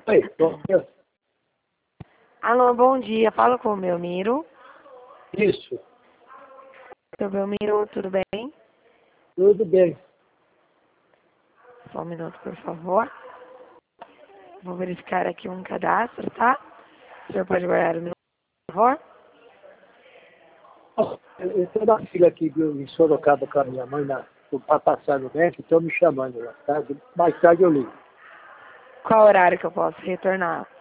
Oi, bom dia. Alô, bom dia. Falo com o Belmiro. Isso, Seu Belmiro, tudo bem? tudo bem. Só um minuto, por favor. Vou verificar aqui um cadastro, tá? O senhor pode guardar o meu, por favor? Eu estou na fila aqui em Sorocaba com a minha mãe para passar no médico, estão me chamando lá, tá? Mais tarde eu ligo. Qual horário que eu posso retornar?